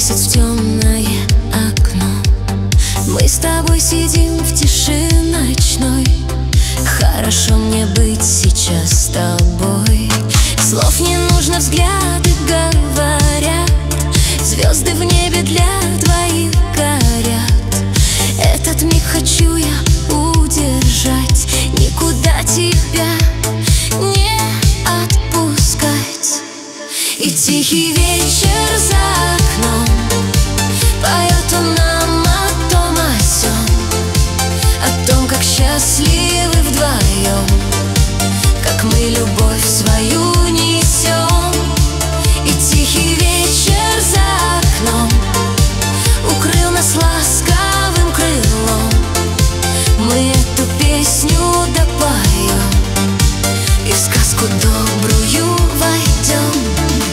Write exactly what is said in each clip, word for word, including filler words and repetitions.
месяц в темное окно. Мы с тобой сидим в тиши ночной. Хорошо мне быть сейчас с тобой. Слов не нужно, взгляды говорят. Звезды в небе для двоих горят. Этот миг хочу я удержать, никуда тебя не отпускать. И тихий вечер за окном поет он нам о том, о сём, о том, как счастливы вдвоем, как мы любовь свою несем. И тихий вечер за окном укрыл нас ласковым крылом. Мы эту песню допоем и в сказку добрую войдем.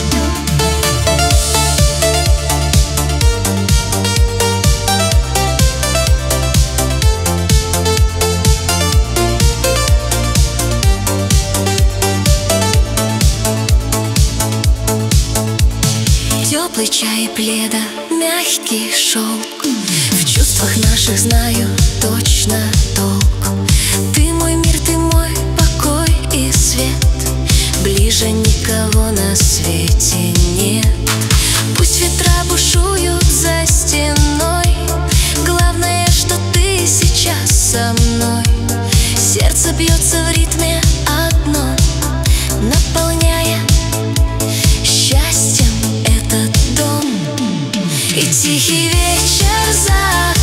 Теплый чай и пледа, мягкий шелк. В чувствах наших знаю точно толк. Ты мой мир, ты мой покой и свет. Ближе никого на свете нет. Пусть ветра бушуют за стеной, главное, что ты сейчас со мной. Сердце бьется в ритме одном, наполняя счастьем этот дом. И тихий вечер за